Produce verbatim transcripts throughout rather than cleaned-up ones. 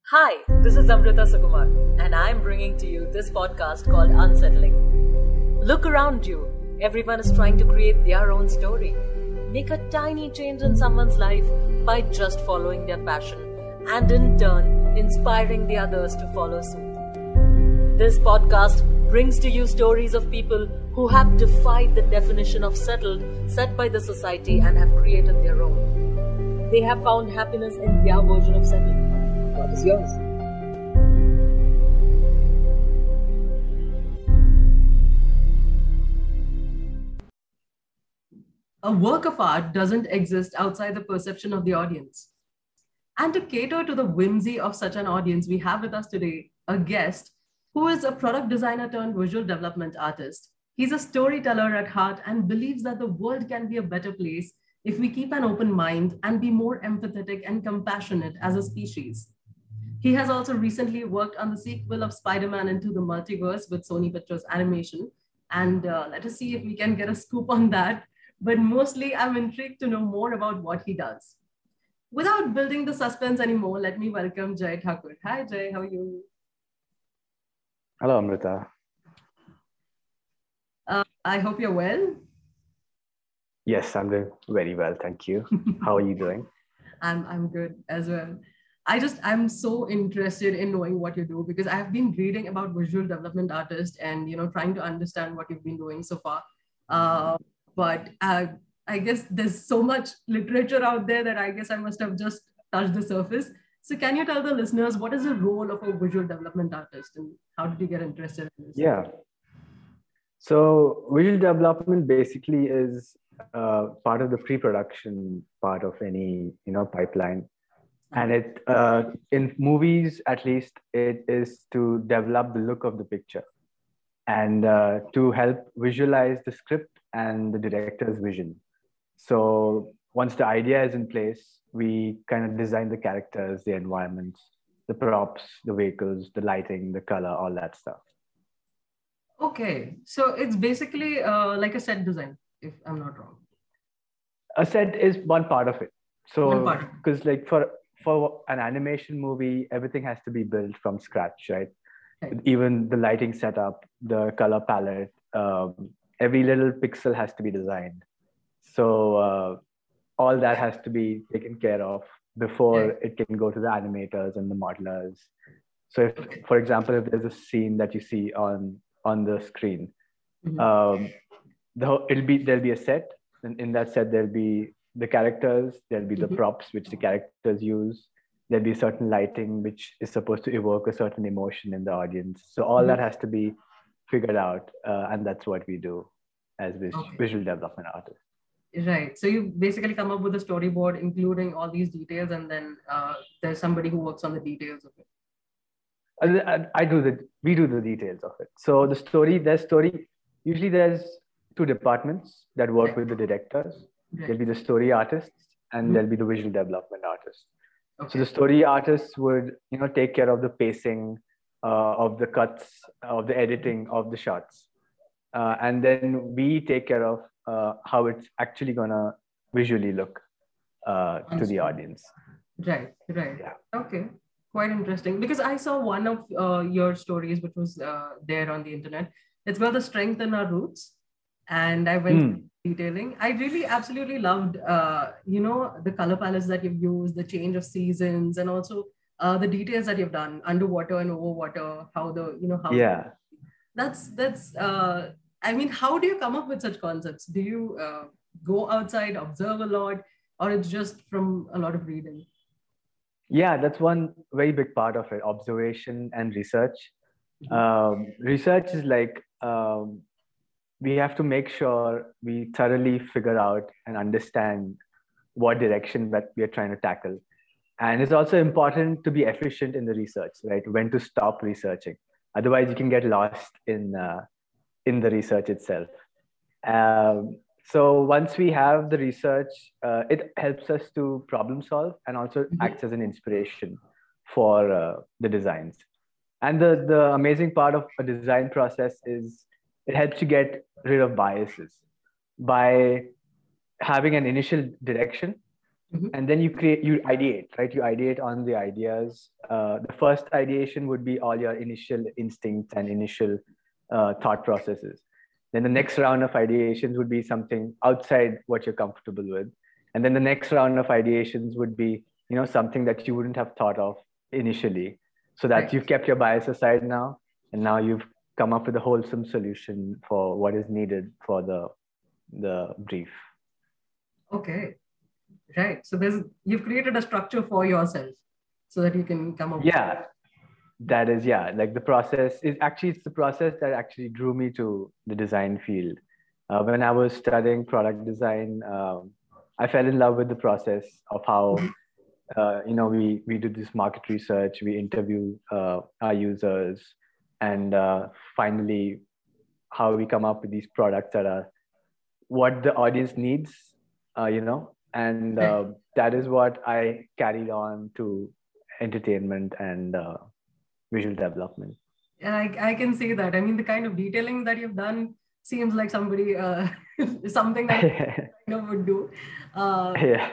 Hi, this is Amrita Sukumar, and I'm bringing to you this podcast called Unsettling. Look around you. Everyone is trying to create their own story. Make a tiny change in someone's life by just following their passion and in turn, inspiring the others to follow suit. This podcast brings to you stories of people who have defied the definition of settled set by the society and have created their own. They have found happiness in their version of settled. What is yours? A work of art doesn't exist outside the perception of the audience. And to cater to the whimsy of such an audience, we have with us today a guest who is a product designer turned visual development artist. He's a storyteller at heart and believes that the world can be a better place if we keep an open mind and be more empathetic and compassionate as a species. He has also recently worked on the sequel of Spider-Man Into the Multiverse with Sony Pictures Animation. And uh, let us see if we can get a scoop on that. But mostly I'm intrigued to know more about what he does. Without building the suspense anymore, let me welcome Jay Thakur. Hi Jay, how are you? Hello Amrita. Uh, I hope you're well. Yes, I'm doing very well, thank you. How are you doing? I'm, I'm good as well. I just, I'm so interested in knowing what you do because I've been reading about visual development artists and, you know, trying to understand what you've been doing so far. Uh, but uh, I guess there's so much literature out there that I guess I must have just touched the surface. So can you tell the listeners, what is the role of a visual development artist and how did you get interested in this? Yeah. So visual development basically is uh, part of the pre-production part of any, you know, pipeline. And it, uh, in movies, at least, it is to develop the look of the picture and uh, to help visualize the script and the director's vision. So once the idea is in place, we kind of design the characters, the environments, the props, the vehicles, the lighting, the color, all that stuff. Okay, so it's basically uh, like a set design, if I'm not wrong. A set is one part of it. So, because like for for an animation movie, everything has to be built from scratch, right? Okay. Even the lighting setup, the color palette, um, every little pixel has to be designed. So uh, all that has to be taken care of before yeah. it can go to the animators and the modelers. So if, okay. for example, if there's a scene that you see on, on the screen, mm-hmm. um, the, it'll be, there'll be a set, and in that set, there'll be the characters, there'll be the mm-hmm. props which the characters use, there'll be certain lighting which is supposed to evoke a certain emotion in the audience. So all mm-hmm. that has to be figured out, uh, and that's what we do as vis- okay. visual development artists. Right. So you basically come up with a storyboard including all these details, and then uh, there's somebody who works on the details of it. I, I do the, we do the details of it. So the story, there's story, usually there's two departments that work right. with the directors. Right. There'll be the story artists and mm-hmm. there'll be the visual development artists. Okay. So the story artists would, you know, take care of the pacing, uh, of the cuts, of the editing of the shots. Uh, and then we take care of uh, how it's actually gonna visually look uh, to the audience. Right, right. Yeah. Okay, quite interesting. Because I saw one of uh, your stories, which was uh, there on the internet. It's called The Strength in Our Roots. And I went mm. detailing. I really absolutely loved, uh, you know, the color palettes that you've used, the change of seasons, and also uh, the details that you've done underwater and overwater, how the, you know, how. Yeah. That's, that's, uh, I mean, how do you come up with such concepts? Do you uh, go outside, observe a lot, or it's just from a lot of reading? Yeah, that's one very big part of it, observation and research. Mm-hmm. Um, research is like, um, we have to make sure we thoroughly figure out and understand what direction that we are trying to tackle. And it's also important to be efficient in the research, right? When to stop researching. Otherwise, you can get lost in, uh, in the research itself. Um, so once we have the research, uh, it helps us to problem solve and also mm-hmm. acts as an inspiration for uh, the designs. And the, the amazing part of a design process is it helps you get rid of biases by having an initial direction. Mm-hmm. And then you create, you ideate, right? You ideate on the ideas. Uh, the first ideation would be all your initial instincts and initial uh, thought processes. Then the next round of ideations would be something outside what you're comfortable with. And then the next round of ideations would be, you know, something that you wouldn't have thought of initially. So that right. You've kept your bias aside now, and now you've come up with a wholesome solution for what is needed for the, the brief. Okay. Right. So there's, you've created a structure for yourself so that you can come up. Yeah, that is, yeah. Like the process is actually, it's the process that actually drew me to the design field. Uh, when I was studying product design, um, I fell in love with the process of how, uh, you know, we, we do this market research, we interview uh, our users, and uh, finally how we come up with these products that are what the audience needs, uh, you know, and uh, that is what I carried on to entertainment and uh, visual development. And I, I can see that. I mean, the kind of detailing that you've done seems like somebody, uh, something that I know would do. Uh, yeah.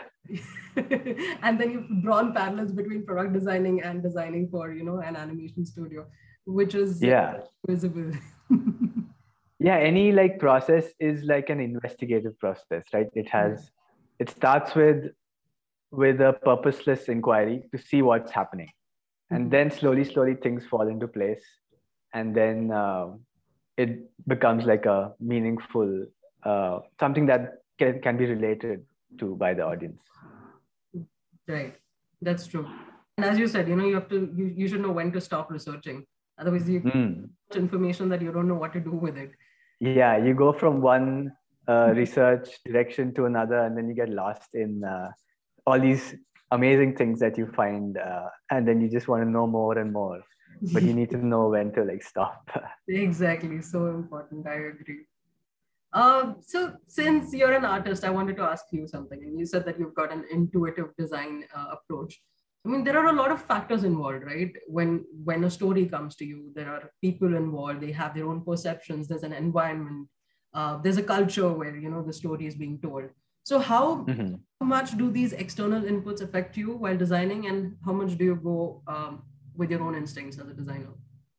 And then you've drawn parallels between product designing and designing for, you know, an animation studio, which is yeah. visible. Yeah, any like process is like an investigative process, right? It has, it starts with with a purposeless inquiry to see what's happening, and mm-hmm. then slowly, slowly things fall into place, and then uh, it becomes like a meaningful uh, something that can can be related to by the audience. Right, that's true. And as you said, you know, you have to you, you should know when to stop researching. Otherwise, you mm. information that you don't know what to do with it. Yeah, you go from one uh, research direction to another, and then you get lost in uh, all these amazing things that you find, uh, and then you just want to know more and more. But you need to know when to like stop. Exactly, so important. I agree. Uh, so since you're an artist, I wanted to ask you something. And you said that you've got an intuitive design uh, approach. I mean, there are a lot of factors involved, right? When when a story comes to you, there are people involved. They have their own perceptions. There's an environment. Uh, there's a culture where, you know, the story is being told. So how mm-hmm. much do these external inputs affect you while designing, and how much do you go um, with your own instincts as a designer?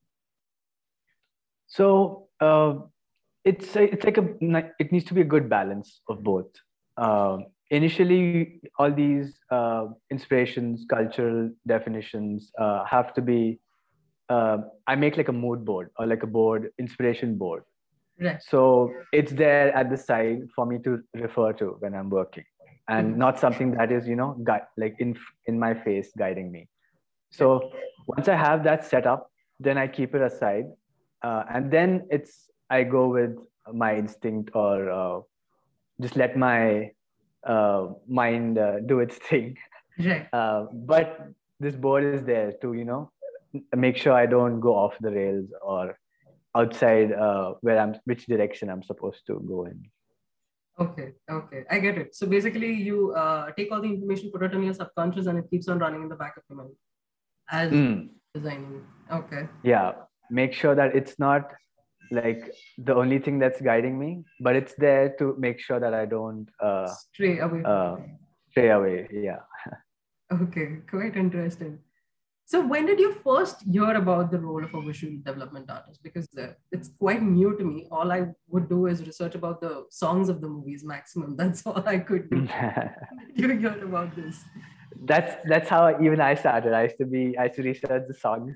So uh, it's a, it's like a it needs to be a good balance of both. Uh, initially, all these uh, inspirations, cultural definitions uh, have to be. Uh, I make like a mood board or like a board, inspiration board. Right. So it's there at the side for me to refer to when I'm working, and mm-hmm. not something that is, you know, gui- like in in my face guiding me. So once I have that set up, then I keep it aside, uh, and then it's I go with my instinct or uh, just let my uh, mind uh, do its thing. Right. Uh, but this board is there to, you know, make sure I don't go off the rails or outside uh, where I'm, which direction I'm supposed to go in. Okay, okay, I get it. So basically, you uh, take all the information, put it in your subconscious, and it keeps on running in the back of your mind as mm. designing. Okay. Yeah, make sure that it's not like the only thing that's guiding me, but it's there to make sure that I don't uh, stray away. Uh, stray away. Yeah. Okay, quite interesting. So when did you first hear about the role of a visual development artist? Because uh, it's quite new to me. All I would do is research about the songs of the movies maximum. That's all I could do. You heard about this? That's that's how even I started. I used to be I used to research the songs.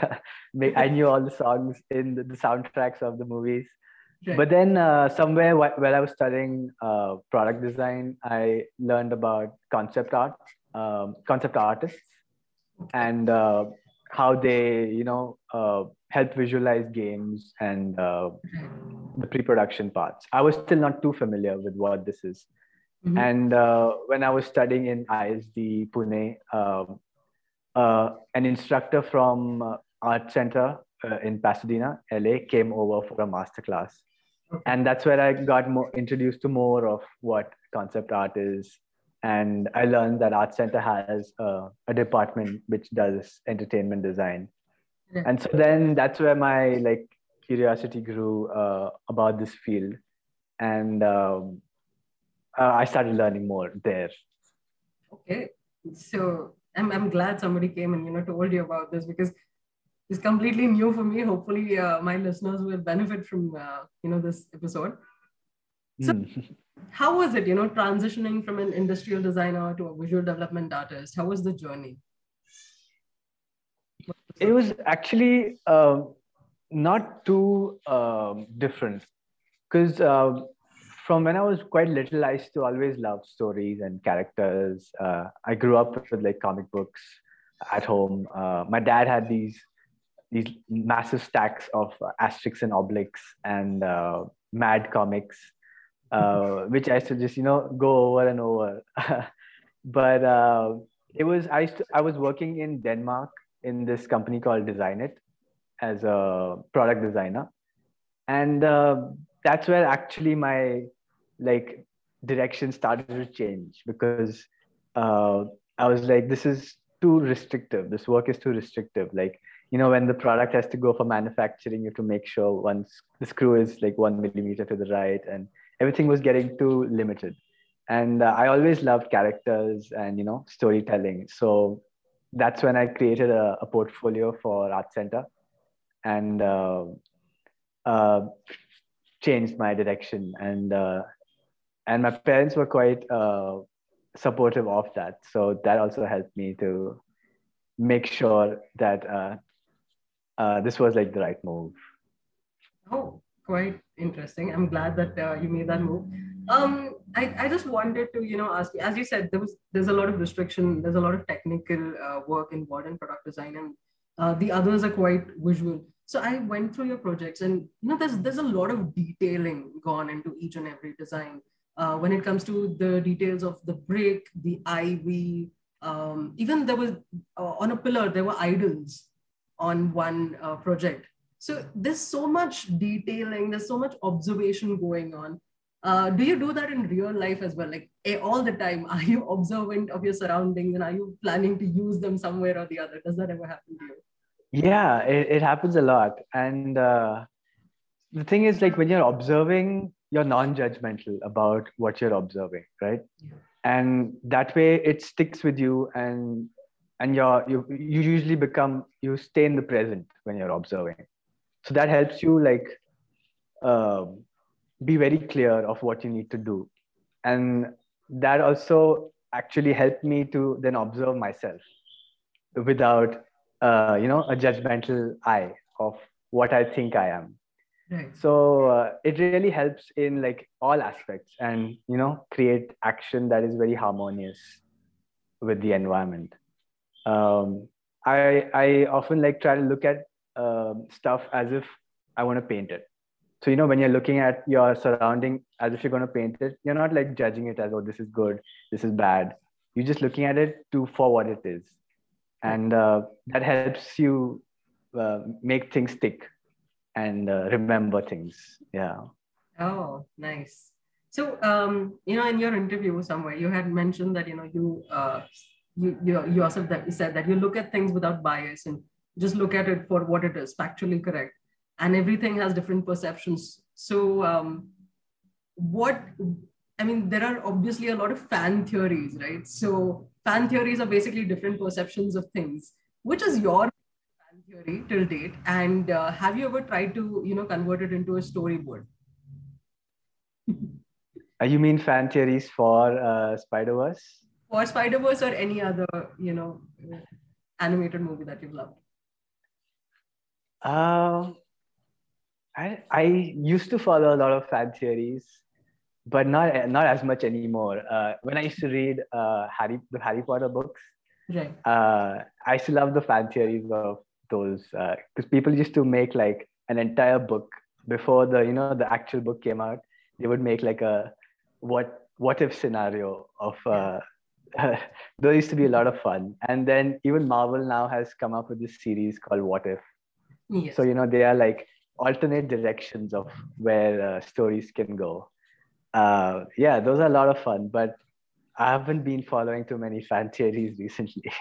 I knew all the songs in the, the soundtracks of the movies. Right. But then uh, somewhere while I was studying uh, product design, I learned about concept art, um, concept artists. And uh, how they, you know, uh, help visualize games and uh, the pre-production parts. I was still not too familiar with what this is. Mm-hmm. And uh, when I was studying in I S D Pune, um, uh, an instructor from uh, Art Center uh, in Pasadena, L A, came over for a masterclass. Okay. And that's where I got more introduced to more of what concept art is. And I learned that Art Center has uh, a department which does entertainment design. Yeah. And so then that's where my like curiosity grew uh, about this field. And um, uh, I started learning more there. Okay. So I'm, I'm glad somebody came and, you know, told you about this, because it's completely new for me. Hopefully uh, my listeners will benefit from, uh, you know, this episode. So Mm. how was it, you know, transitioning from an industrial designer to a visual development artist? How was the journey? It was actually uh, not too um, different, because uh, from when I was quite little, I used to always love stories and characters. Uh, I grew up with like comic books at home. Uh, my dad had these these massive stacks of Asterix and Obelix and uh, Mad comics, uh, which I used to just you know go over and over. But uh, it was I used to, I was working in Denmark in this company called Design It as a product designer, and uh, that's where actually my like direction started to change, because uh, I was like, this is too restrictive. This work is too restrictive. Like, you know, when the product has to go for manufacturing, you have to make sure once the screw is like one millimeter to the right, and everything was getting too limited. And uh, I always loved characters and you know storytelling. So that's when I created a, a portfolio for Art Center, and uh, uh, changed my direction. And uh, and my parents were quite uh, supportive of that, so that also helped me to make sure that uh, uh, this was like the right move. Oh, quite interesting. I'm glad that uh, you made that move. Um, I, I just wanted to, you know, ask you, as you said, there was there's a lot of restriction, there's a lot of technical uh, work involved in product design, and uh, the others are quite visual. So I went through your projects, and you know, there's there's a lot of detailing gone into each and every design. Uh, when it comes to the details of the brick, the ivy, um, even there was uh, on a pillar there were idols on one uh, project. So there's so much detailing, there's so much observation going on. Uh, do you do that in real life as well? Like eh, all the time, are you observant of your surroundings, and are you planning to use them somewhere or the other? Does that ever happen to you? Yeah, it, it happens a lot. And uh, the thing is, like, when you're observing, you're non-judgmental about what you're observing, right? Yeah. And that way it sticks with you, and and you're you, you usually become you stay in the present when you're observing. So that helps you like um, be very clear of what you need to do. And that also actually helped me to then observe myself without uh, you know a judgmental eye of what I think I am. Right. So uh, it really helps in like all aspects, and you know create action that is very harmonious with the environment. um, I I often like try to look at um, stuff as if I want to paint it. So you know when you're looking at your surrounding as if you're going to paint it, you're not like judging it as, oh, this is good, this is bad. You're just looking at it to for what it is, Right. and uh, that helps you uh, make things stick and uh, remember things. Yeah. Oh, nice. So, um, you know, in your interview somewhere, you had mentioned that, you know, you, uh, you, you, you also that you said that you look at things without bias and just look at it for what it is, factually correct. And everything has different perceptions. So, um, what, I mean, there are obviously a lot of fan theories, right? So, fan theories are basically different perceptions of things. Which is your fan theory till date? And uh, have you ever tried to, you know, convert it into a storyboard? Uh, you mean fan theories for uh, Spider-Verse? Or Spider-Verse or any other, you know, animated movie that you've loved? Uh, I I used to follow a lot of fan theories, but not not as much anymore. Uh, when I used to read uh, Harry the Harry Potter books, Right. uh, I used to love the fan theories of those, because uh, people used to make like an entire book before the you know the actual book came out. They would make like a what what if scenario of uh, those used to be a lot of fun. And then even Marvel now has come up with this series called What If. So Yes. you know they are like alternate directions of where uh, stories can go. Uh, yeah, those are a lot of fun, but I haven't been following too many fan theories recently.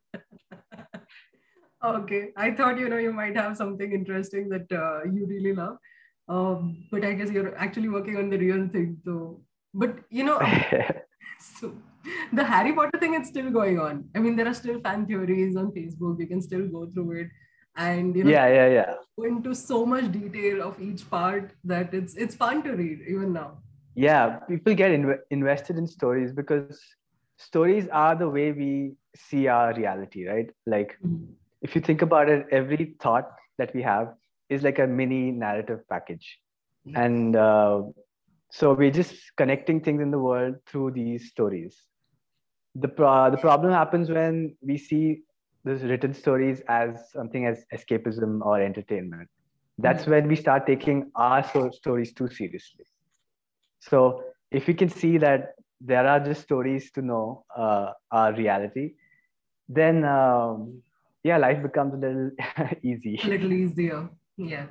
Okay. I thought, you know, you might have something interesting that uh, you really love. Um, but I guess you're actually working on the real thing. So, but, you know, So the Harry Potter thing is still going on. I mean, there are still fan theories on Facebook. You can still go through it, and you know, yeah, yeah, yeah. go into so much detail of each part that it's it's fun to read even now. Yeah, people get inv- invested in stories because stories are the way we see our reality, right? Like, mm-hmm. if you think about it, every thought that we have is like a mini narrative package. Yes. And uh, so we're just connecting things in the world through these stories. The, pro- the problem happens when we see those written stories as something as escapism or entertainment. That's mm-hmm. when we start taking our so- stories too seriously. So if we can see that there are just stories to know uh, our reality, then um, yeah, life becomes a little easy. A little easier, yes.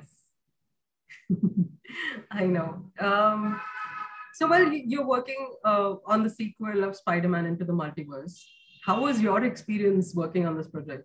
I know. Um, so while you're working uh, on the sequel of Spider-Man Into the Multiverse, how was your experience working on this project?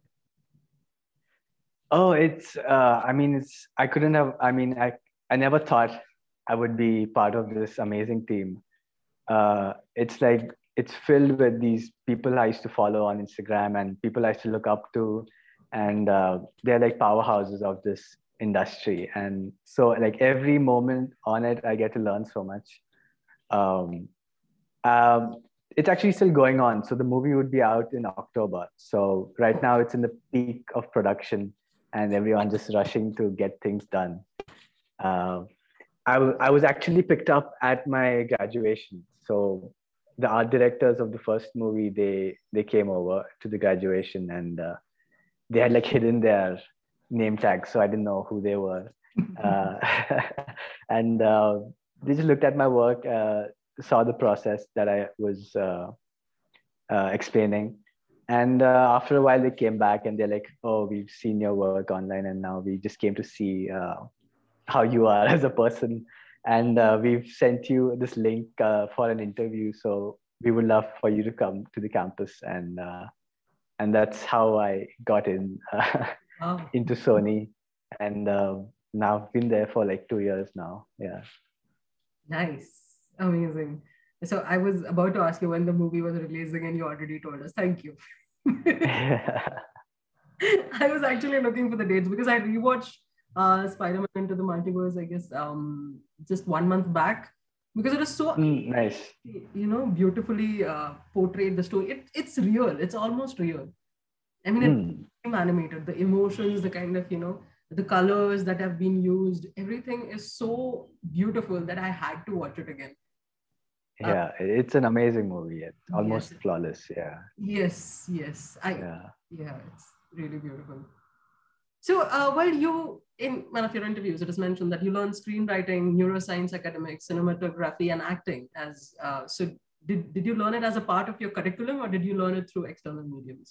Oh, it's, uh, I mean, it's, I couldn't have, I mean, I, I never thought I would be part of this amazing team. Uh, it's like, it's filled with these people I used to follow on Instagram and people I used to look up to. And uh, they're like powerhouses of this industry. And so like every moment on it, I get to learn so much. Um, um, it's actually still going on. So the movie would be out in October. So right now it's in the peak of production and everyone just rushing to get things done. Uh, I, w- I was actually picked up at my graduation. So the art directors of the first movie, they they came over to the graduation and uh, they had like hidden their name tags, so I didn't know who they were. uh, and uh, they just looked at my work, uh, saw the process that I was uh, uh, explaining. And uh, after a while, they came back and they're like, oh, we've seen your work online and now we just came to see uh, how you are as a person. And uh, we've sent you this link uh, for an interview. So we would love for you to come to the campus. And uh, and that's how I got in uh, oh. into Sony. And uh, now I've been there for like two years now. Yeah. Nice. Amazing. So I was about to ask you when the movie was releasing and you already told us. Thank you. I was actually looking for the dates because I rewatched uh, Spider-Man Into the Multiverse, I guess, um, just one month back because it was so mm, nice, you know, beautifully uh, portrayed the story. It, it's real. It's almost real. I mean, mm. it's animated. The emotions, the kind of, you know, the colors that have been used, everything is so beautiful that I had to watch it again. Yeah, uh, it's an amazing movie. It's almost yes. flawless. Yeah. Yes, yes. I, yeah. yeah, it's really beautiful. So uh, while you, in one of your interviews, it is mentioned that you learned screenwriting, neuroscience academics, cinematography, and acting. As uh, so, did, did you learn it as a part of your curriculum or did you learn it through external mediums?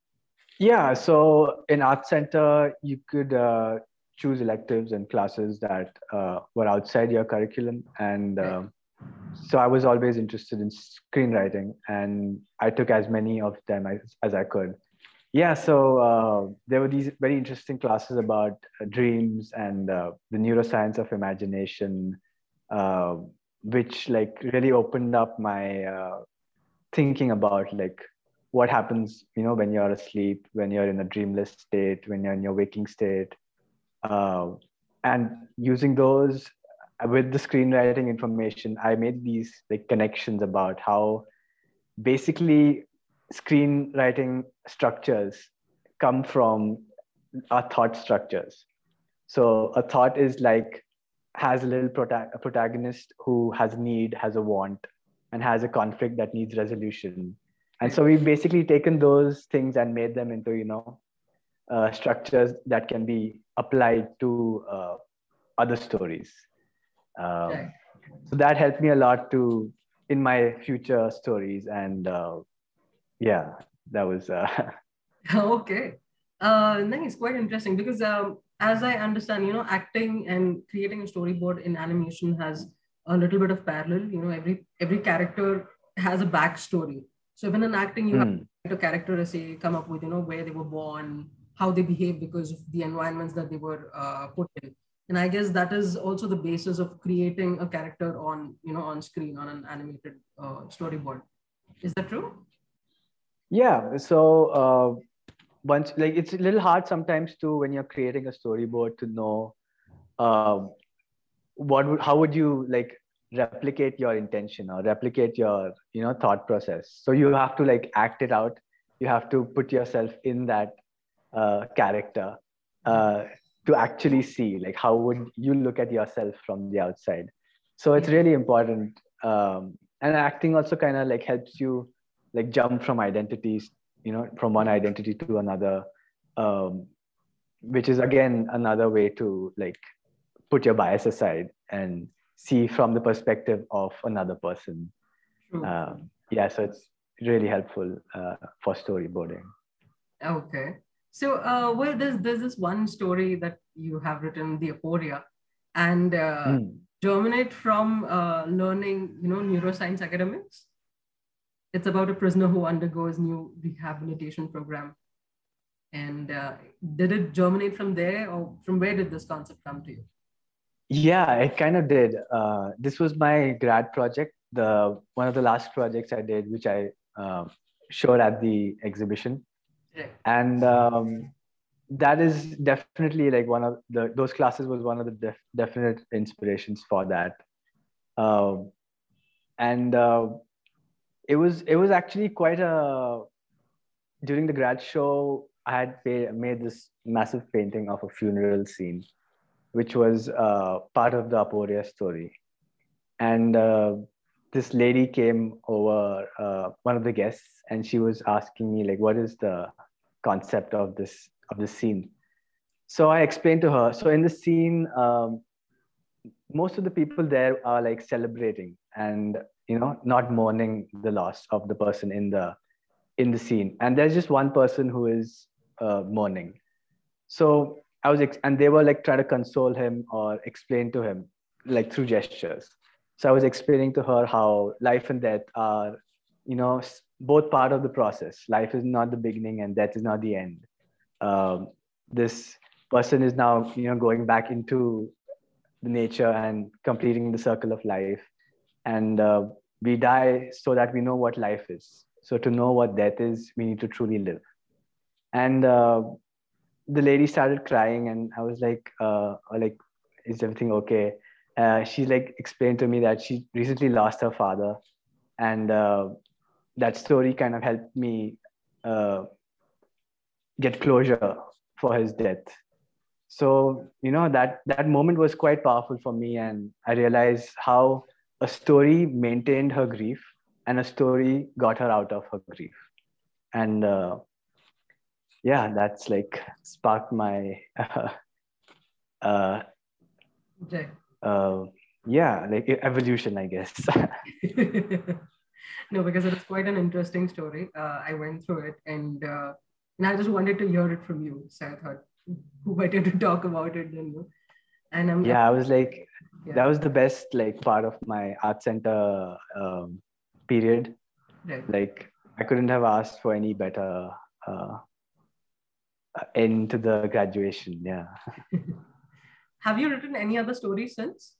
Yeah, so in Art Center, you could uh, choose electives and classes that uh, were outside your curriculum. And uh, so I was always interested in screenwriting and I took as many of them as, as I could. Yeah, so uh, there were these very interesting classes about uh, dreams and uh, the neuroscience of imagination, uh, which like really opened up my uh, thinking about like what happens, you know, when you're asleep, when you're in a dreamless state, when you're in your waking state, uh, and using those with the screenwriting information, I made these like connections about how basically screenwriting structures come from our thought structures. So a thought is like has a little prota- a protagonist who has a need, has a want, and has a conflict that needs resolution. And so we've basically taken those things and made them into, you know, uh, structures that can be applied to uh, other stories. Um, okay. So that helped me a lot to in my future stories. And uh, yeah, that was. Uh... okay. Uh, nice, quite interesting because um, as I understand, you know, acting and creating a storyboard in animation has a little bit of parallel. You know, every every character has a backstory. So even in acting, you mm. have a character essay come up with, you know, where they were born, how they behave because of the environments that they were uh, put in. And I guess that is also the basis of creating a character on, you know, on screen, on an animated uh, storyboard. Is that true? Yeah. So uh, once, like, it's a little hard sometimes too when you're creating a storyboard to know uh, what would, how would you like replicate your intention or replicate your, you know, thought process. So you have to like act it out. You have to put yourself in that uh, character uh, to actually see like how would you look at yourself from the outside. So it's Yeah. really important. Um, and acting also kind of like helps you like jump from identities, you know, from one identity to another, um, which is again another way to like put your bias aside and see from the perspective of another person. True, true. Um, yeah, so it's really helpful uh, for storyboarding. Okay. So, uh, well, there's there's this one story that you have written, The Aporia, and uh, mm. germinate from uh, learning, you know, neuroscience academics. It's about a prisoner who undergoes new rehabilitation program. And uh, did it germinate from there, or from where did this concept come to you? Yeah, it kind of did. Uh, this was my grad project, the one of the last projects I did, which I uh, showed at the exhibition. Right. And um, that is definitely like one of the those classes was one of the def- definite inspirations for that. Um, and uh, it was it was actually quite a during the grad show I had pay, made this massive painting of a funeral scene, which was uh, part of the Aporia story. And uh, this lady came over, uh, one of the guests, and she was asking me like, what is the concept of this of this scene? So I explained to her. So in the scene, um, most of the people there are like celebrating and, you know, not mourning the loss of the person in the in the scene, and there's just one person who is uh, mourning. So I was, ex- and they were like trying to console him or explain to him like through gestures. So I was explaining to her how life and death are, you know, both part of the process. Life is not the beginning and death is not the end. Um, this person is now, you know, going back into the nature and completing the circle of life. And uh, we die so that we know what life is. So to know what death is, we need to truly live. And uh, the lady started crying, and I was like, uh, like, is everything okay? Uh, she like explained to me that she recently lost her father, and uh, that story kind of helped me uh, get closure for his death. So you know that that moment was quite powerful for me, and I realized how a story maintained her grief, and a story got her out of her grief, and uh, yeah, that's like sparked my uh, uh, okay. uh, yeah, like evolution, I guess. No, because it is quite an interesting story. Uh, I went through it, and uh, and I just wanted to hear it from you. So I thought, who better to talk about it than you? And I'm yeah, I was like, yeah. That was the best like part of my art center um, period. Right. Like I couldn't have asked for any better uh, end to the graduation. Yeah. Have you written any other stories since?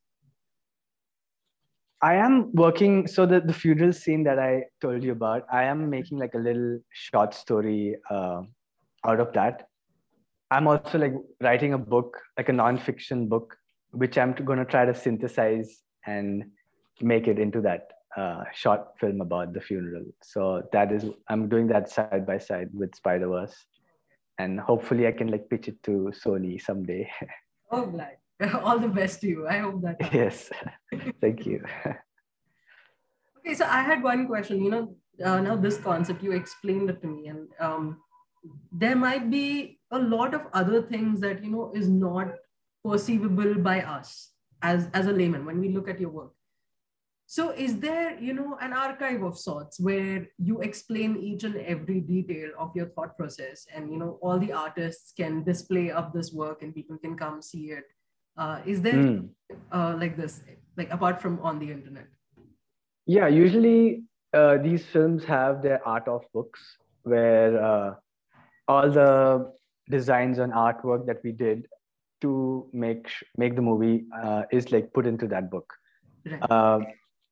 I am working. So the, the funeral scene that I told you about, I am making like a little short story uh, out of that. I'm also like writing a book, like a nonfiction book, which I'm going to try to synthesize and make it into that uh, short film about the funeral. So that is, I'm doing that side by side with Spider-Verse. And hopefully I can like pitch it to Sony someday. Oh, glad. All the best to you. I hope that happens. Yes. Thank you. Okay, so I had one question. You know, uh, now this concept, you explained it to me, and um, there might be a lot of other things that, you know, is not perceivable by us as, as a layman when we look at your work. So is there, you know, an archive of sorts where you explain each and every detail of your thought process, and, you know, all the artists can display up this work and people can come see it? Uh, is there mm. uh, like this, like apart from on the internet? Yeah, usually uh, these films have their art of books where uh, all the designs and artwork that we did to make make the movie uh, is like put into that book. Right. Uh,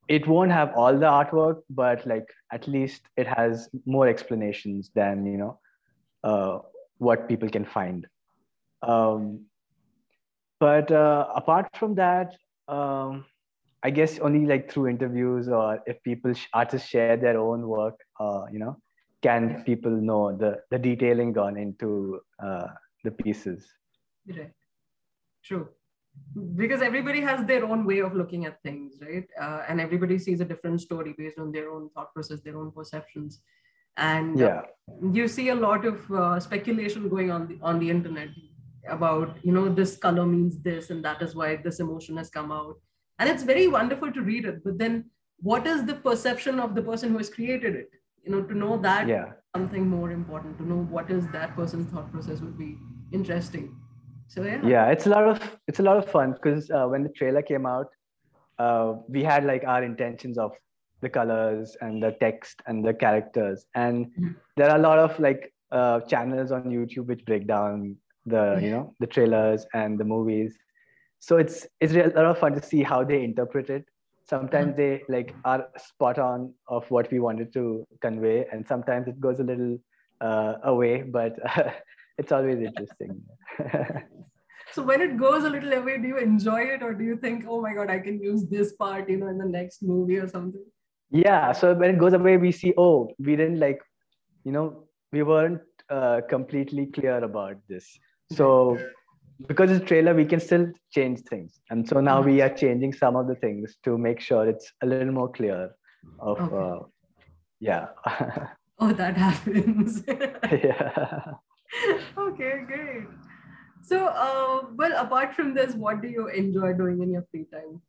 it won't have all the artwork, but like at least it has more explanations than, you know, uh, what people can find. Um, but uh, apart from that, um, I guess only like through interviews, or if people, artists share their own work, uh, you know, can people know the, the detailing gone into uh, the pieces. Right. True. Because everybody has their own way of looking at things, right? Uh, and everybody sees a different story based on their own thought process, their own perceptions. And yeah, uh, you see a lot of uh, speculation going on the, on the internet about, you know, this color means this, and that is why this emotion has come out. And it's very wonderful to read it. But then what is the perception of the person who has created it? You know, to know that, yeah, something more important, to know what is that person's thought process would be interesting. So yeah. Yeah, it's a lot of it's a lot of fun because uh, when the trailer came out, uh, we had like our intentions of the colors and the text and the characters, and Mhm. there are a lot of like uh, channels on YouTube which break down the, you know, the trailers and the movies. So it's it's a lot of fun to see how they interpret it. Sometimes they like are spot on of what we wanted to convey, and sometimes it goes a little uh, away, but it's always interesting. So when it goes a little away, do you enjoy it, or do you think, oh my God, I can use this part, you know, in the next movie or something? Yeah. So when it goes away, we see, oh, we didn't like, you know, we weren't uh, completely clear about this. So because it's trailer, we can still change things. And so now we are changing some of the things to make sure it's a little more clear of, Okay. uh, yeah. Oh, that happens. Yeah. Okay, great. So, uh, well, apart from this, what do you enjoy doing in your free time?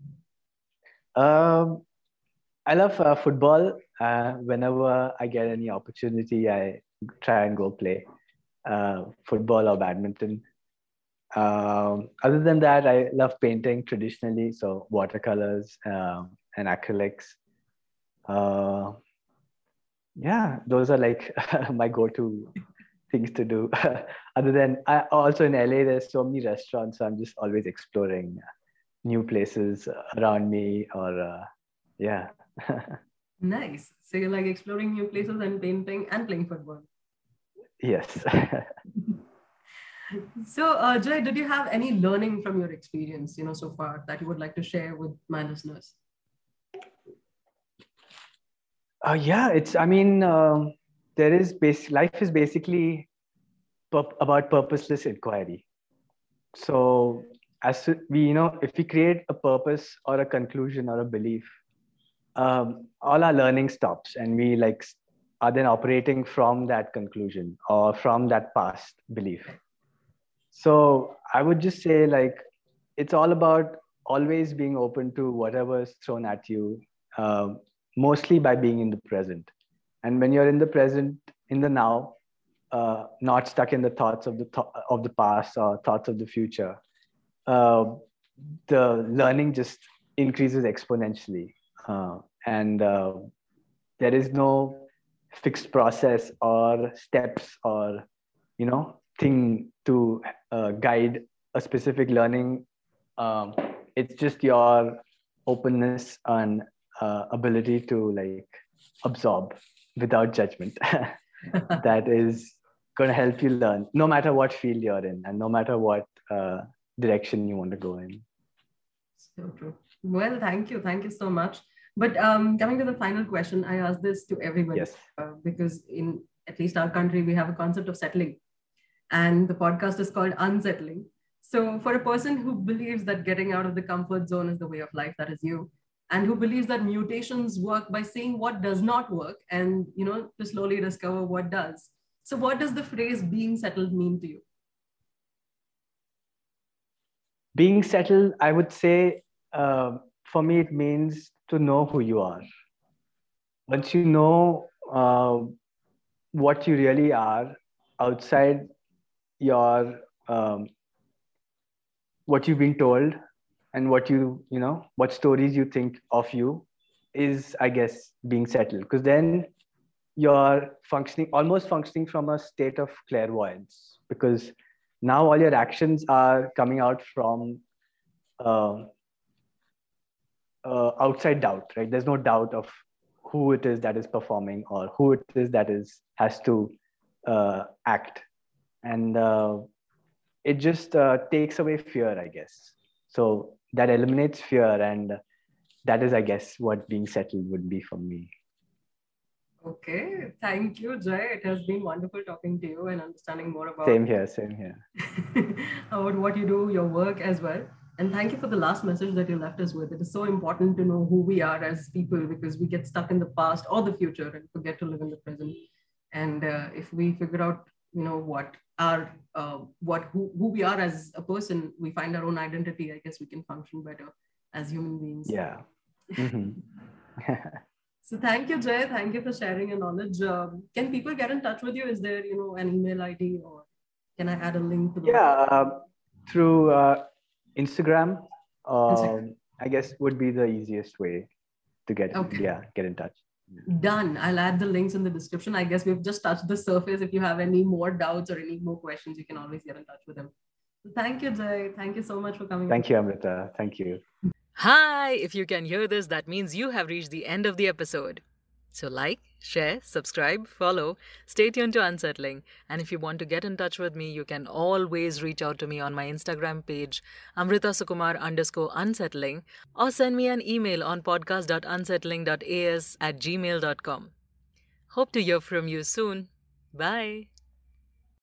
Um, I love uh, football. Uh, whenever I get any opportunity, I try and go play uh, football or badminton. Um, other than that, I love painting traditionally, so watercolors um, and acrylics. Uh, yeah, those are like my go-to things to do. Other than, I also in L A, there's so many restaurants, so I'm just always exploring new places around me, or uh, yeah. Nice. So you like exploring new places and painting and playing football. Yes. So, uh, Jay, did you have any learning from your experience, you know, so far that you would like to share with my listeners? Uh, yeah, it's, I mean, um, there is basic, life is basically pur- about purposeless inquiry. So as we, you know, if we create a purpose or a conclusion or a belief, um, all our learning stops, and we like are then operating from that conclusion or from that past belief. So I would just say, like, it's all about always being open to whatever is thrown at you, uh, mostly by being in the present. And when you're in the present, in the now, uh, not stuck in the thoughts of the th- of the past or thoughts of the future, uh, the learning just increases exponentially, uh, and uh, there is no fixed process or steps or, you know, thing to uh, guide a specific learning. Um, it's just your openness and uh, ability to like absorb without judgment that is going to help you learn, no matter what field you're in and no matter what uh, direction you want to go in. So true. Well, thank you. Thank you so much. But um, coming to the final question, I ask this to everybody. Yes. Uh, because in at least our country, we have a concept of settling. And the podcast is called Unsettling. So for a person who believes that getting out of the comfort zone is the way of life, that is you, and who believes that mutations work by seeing what does not work and, you know, to slowly discover what does. So what does the phrase being settled mean to you? Being settled, I would say, uh, for me, it means to know who you are. Once you know uh, what you really are outside your um, what you've been told and what you you know what stories you think of you, is, I guess, being settled, because then you're functioning almost functioning from a state of clairvoyance, because now all your actions are coming out from uh, uh, outside doubt, right? There's no doubt of who it is that is performing or who it is that is has to uh, act, and uh, it just uh, takes away fear, I guess. So that eliminates fear, and that is, I guess, what being settled would be for me. Okay, thank you, Jay. It has been wonderful talking to you and understanding more about same here, same here about what you do, your work as well. And thank you for the last message that you left us with. It is so important to know who we are as people, because we get stuck in the past or the future and forget to live in the present. And uh, if we figure out, you know, what our uh, what who, who we are as a person, we find our own identity, I guess we can function better as human beings. Yeah. Mm-hmm. So thank you, Jay. Thank you for sharing your knowledge. Um, can people get in touch with you? Is there, you know, an email I D, or can I add a link to the Yeah, uh, through uh, Instagram, uh, Instagram, I guess would be the easiest way to get okay. yeah get in touch. Done. I'll add the links in the description. I guess we've just touched the surface. If you have any more doubts or any more questions, you can always get in touch with them. So thank you, Jay. Thank you so much for coming. Thank you, Amrita. Thank you. Hi! If you can hear this, that means you have reached the end of the episode. So like, share, subscribe, follow, stay tuned to Unsettling. And if you want to get in touch with me, you can always reach out to me on my Instagram page, amritasukumar underscore unsettling, or send me an email on podcast.unsettling.as at gmail dot com. Hope to hear from you soon. Bye!